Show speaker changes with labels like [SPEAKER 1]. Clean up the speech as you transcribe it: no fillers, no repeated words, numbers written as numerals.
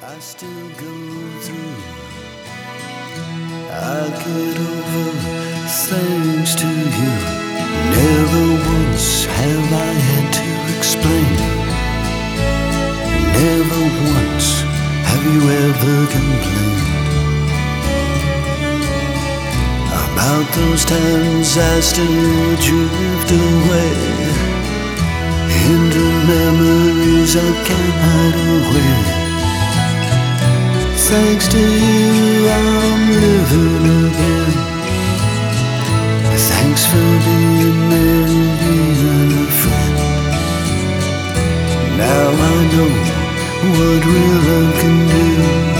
[SPEAKER 1] I still go through. I get over thanks to you. Never once have I had to explain. Never once have you ever complained about those times I still drift away into memories I can't hide away. Thanks to you, I'm living again. Thanks for being there and being a friend. Now I know what real love can do.